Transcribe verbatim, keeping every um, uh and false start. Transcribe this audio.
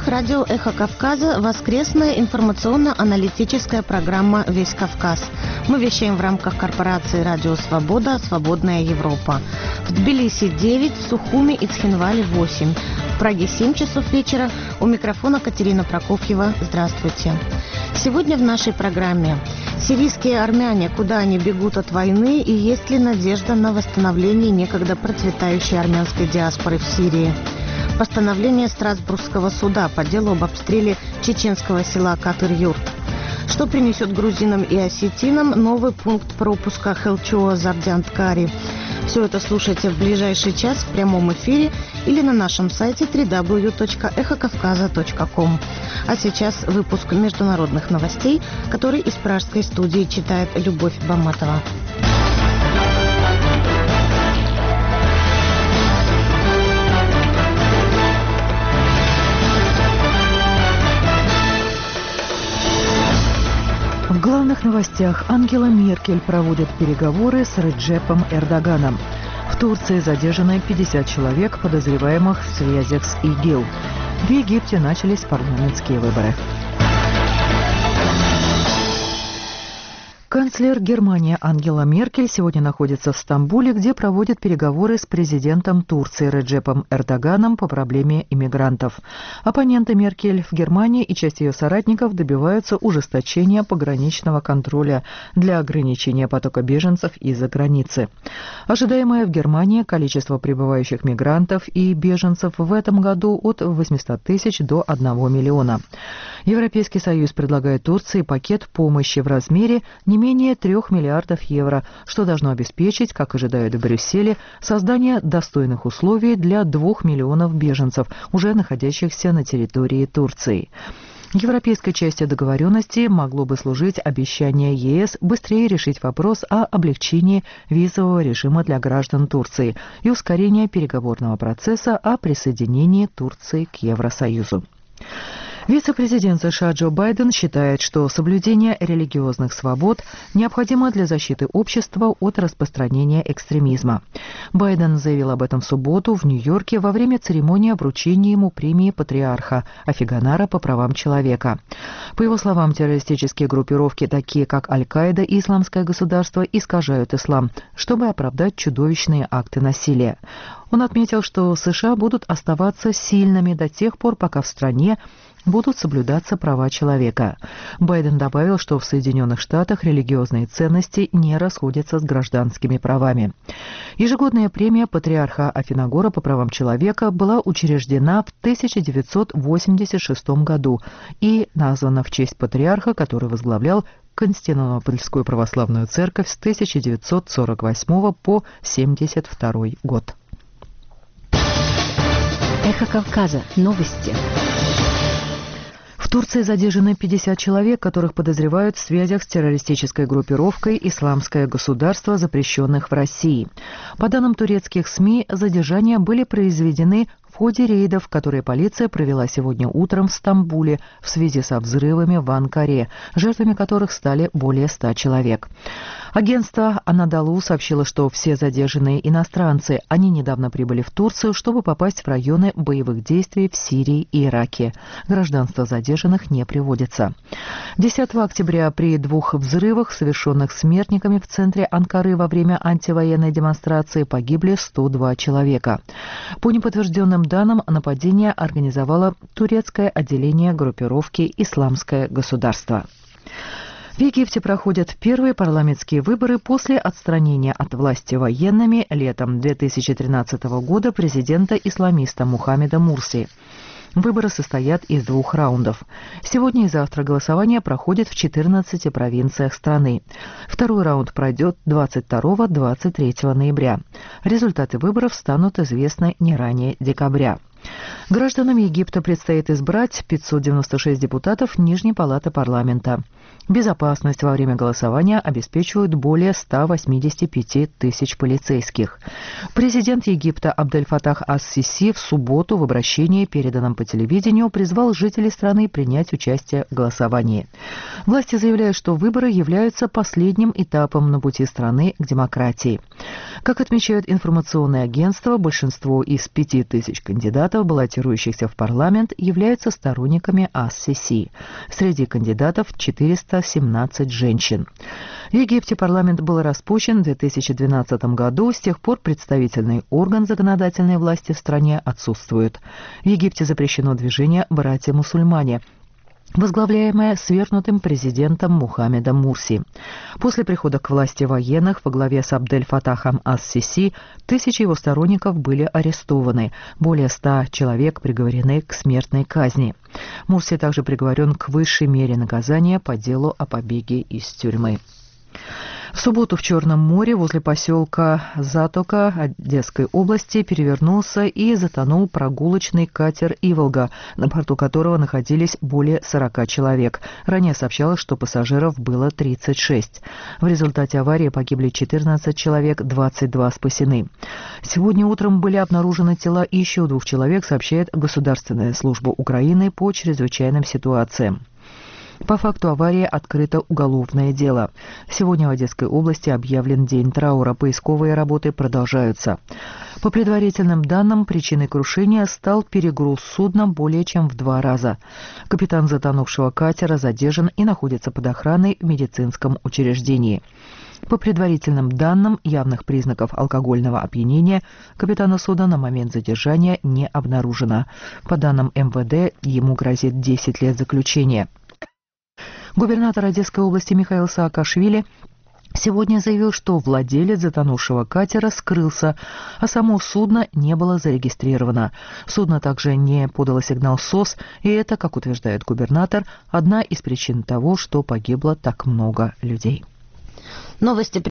эфирах радио «Эхо Кавказа» воскресная информационно-аналитическая программа «Весь Кавказ». Мы вещаем в рамках корпорации «Радио Свобода. Свободная Европа». В Тбилиси девять, в Сухуми и Цхинвале восемь. В Праге семь часов вечера. У микрофона Катерина Прокофьева. Здравствуйте. Сегодня в нашей программе: сирийские армяне, куда они бегут от войны, и есть ли надежда на восстановление некогда процветающей армянской диаспоры в Сирии? Постановление Страсбургского суда по делу об обстреле чеченского села Катыр-Юрт. Что принесет грузинам и осетинам новый пункт пропуска Хелчуа-Зардянт-Кари? Все это слушайте в ближайший час в прямом эфире или на нашем сайте дабл ю дабл ю дабл ю точка эхо кавказа точка ком. А сейчас выпуск международных новостей, который из пражской студии читает Любовь Баматова. В главных новостях: Ангела Меркель проводит переговоры с Реджепом Эрдоганом. В Турции задержаны пятьдесят человек, подозреваемых в связях с ИГИЛ. В Египте начались парламентские выборы. Канцлер Германии Ангела Меркель сегодня находится в Стамбуле, где проводит переговоры с президентом Турции Реджепом Эрдоганом по проблеме иммигрантов. Оппоненты Меркель в Германии и часть ее соратников добиваются ужесточения пограничного контроля для ограничения потока беженцев из-за границы. Ожидаемое в Германии количество прибывающих мигрантов и беженцев в этом году от восьмисот тысяч до одного миллиона. Европейский Союз предлагает Турции пакет помощи в размере не менее трех миллиардов евро, что должно обеспечить, как ожидают в Брюсселе, создание достойных условий для двух миллионов беженцев, уже находящихся на территории Турции. Европейской частью договоренности могло бы служить обещание ЕС быстрее решить вопрос о облегчении визового режима для граждан Турции и ускорение переговорного процесса о присоединении Турции к Евросоюзу. Вице-президент США Джо Байден считает, что соблюдение религиозных свобод необходимо для защиты общества от распространения экстремизма. Байден заявил об этом в субботу в Нью-Йорке во время церемонии вручения ему премии патриарха Афиганара по правам человека. По его словам, террористические группировки, такие как Аль-Каида и Исламское государство, искажают ислам, чтобы оправдать чудовищные акты насилия. Он отметил, что США будут оставаться сильными до тех пор, пока в стране будут соблюдаться права человека. Байден добавил, что в Соединенных Штатах религиозные ценности не расходятся с гражданскими правами. Ежегодная премия патриарха Афинагора по правам человека была учреждена в тысяча девятьсот восемьдесят шестом году и названа в честь патриарха, который возглавлял Константинопольскую православную церковь с тысяча девятьсот сорок восьмого по семьдесят второй год. Эхо Кавказа. Новости. В Турции задержаны пятьдесят человек, которых подозревают в связях с террористической группировкой «Исламское государство», запрещенных в России. По данным турецких СМИ, задержания были произведены в ходе рейдов, которые полиция провела сегодня утром в Стамбуле в связи со взрывами в Анкаре, жертвами которых стали более ста человек. Агентство Анадолу сообщило, что все задержанные иностранцы, они недавно прибыли в Турцию, чтобы попасть в районы боевых действий в Сирии и Ираке. Гражданство задержанных не приводится. десятого октября при двух взрывах, совершенных смертниками в центре Анкары во время антивоенной демонстрации, погибли сто два человека. По неподтвержденным данным, нападение организовало турецкое отделение группировки «Исламское государство». В Египте проходят первые парламентские выборы после отстранения от власти военными летом две тысячи тринадцатого года президента-исламиста Мухаммеда Мурси. Выборы состоят из двух раундов. Сегодня и завтра голосование проходит в четырнадцати провинциях страны. Второй раунд пройдет двадцать второго — двадцать третьего ноября. Результаты выборов станут известны не ранее декабря. Гражданам Египта предстоит избрать пятьсот девяносто шесть депутатов Нижней палаты парламента. Безопасность во время голосования обеспечивают более ста восьмидесяти пяти тысяч полицейских. Президент Египта Абдель-Фатах ас-Сиси в субботу в обращении, переданном по телевидению, призвал жителей страны принять участие в голосовании. Власти заявляют, что выборы являются последним этапом на пути страны к демократии. Как отмечают информационные агентства, большинство из пяти тысяч кандидатов, баллотирующихся в парламент, являются сторонниками ас-Сиси. Среди кандидатов четыреста семнадцать женщин. В Египте парламент был распущен в две тысячи двенадцатом году. С тех пор представительный орган законодательной власти в стране отсутствует. В Египте запрещено движение «Братья-мусульмане», возглавляемая свергнутым президентом Мухаммедом Мурси. После прихода к власти военных во главе с Абдель-Фатахом ас-Сиси тысячи его сторонников были арестованы. Более ста человек приговорены к смертной казни. Мурси также приговорен к высшей мере наказания по делу о побеге из тюрьмы. В субботу в Черном море возле поселка Затока Одесской области перевернулся и затонул прогулочный катер «Иволга», на борту которого находились более сорока человек. Ранее сообщалось, что пассажиров было тридцать шесть. В результате аварии погибли четырнадцать человек, двадцать два спасены. Сегодня утром были обнаружены тела еще двух человек, сообщает Государственная служба Украины по чрезвычайным ситуациям. По факту аварии открыто уголовное дело. Сегодня в Одесской области объявлен день траура. Поисковые работы продолжаются. По предварительным данным, причиной крушения стал перегруз судна более чем в два раза. Капитан затонувшего катера задержан и находится под охраной в медицинском учреждении. По предварительным данным, явных признаков алкогольного опьянения капитана судна на момент задержания не обнаружено. По данным эм вэ дэ, ему грозит десять лет заключения. Губернатор Одесской области Михаил Саакашвили сегодня заявил, что владелец затонувшего катера скрылся, а само судно не было зарегистрировано. Судно также не подало сигнал СОС, и это, как утверждает губернатор, одна из причин того, что погибло так много людей. Новости